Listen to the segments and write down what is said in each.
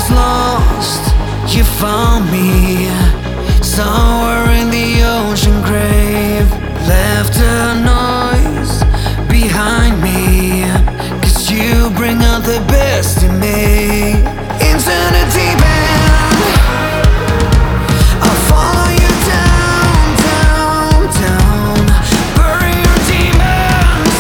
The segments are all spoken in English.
was lost, you found me. Somewhere in the ocean grave, left a noise behind me. 'Cause you bring out the best in me. Into the deep end, I'll follow you down, down, down. Bury your demons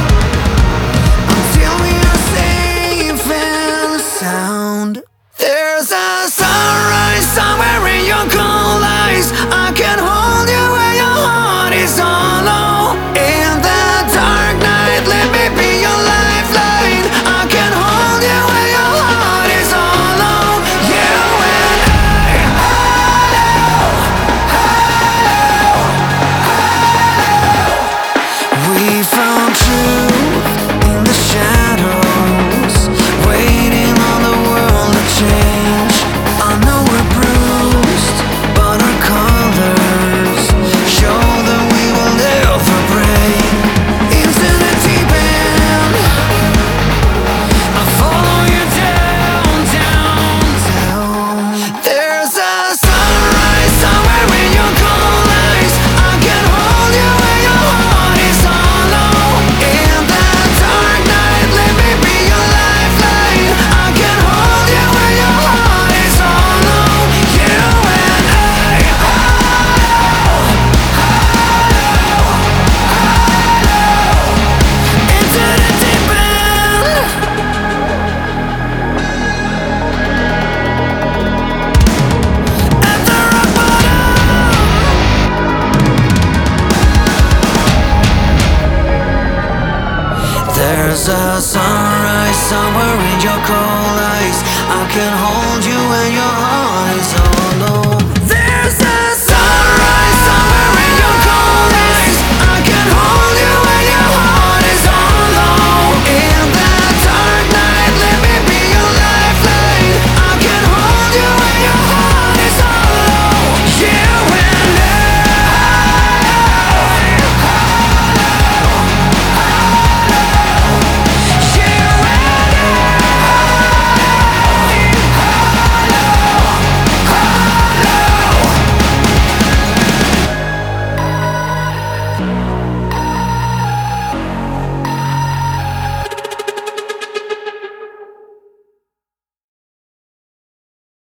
until we are safe and sound. There's a sunrise somewhere in your cold eyes. I can hold you where your heart is hollow. In the dark night, let me be your lifeline. I can hold you where your heart is hollow. You and I, we found truth in the shadows, waiting on the world to change. I know we're bruised, but our colors show that we will never break. Into the deep end, I'll follow you down, down, down. There's a sunrise somewhere in your cold eyes. I can hold you where your heart is hollow. In the dark night, let me be your lifeline. I can hold you where your heart is hollow. You and I, into the deep end. At the rock bottom, there's a sunrise somewhere in your cold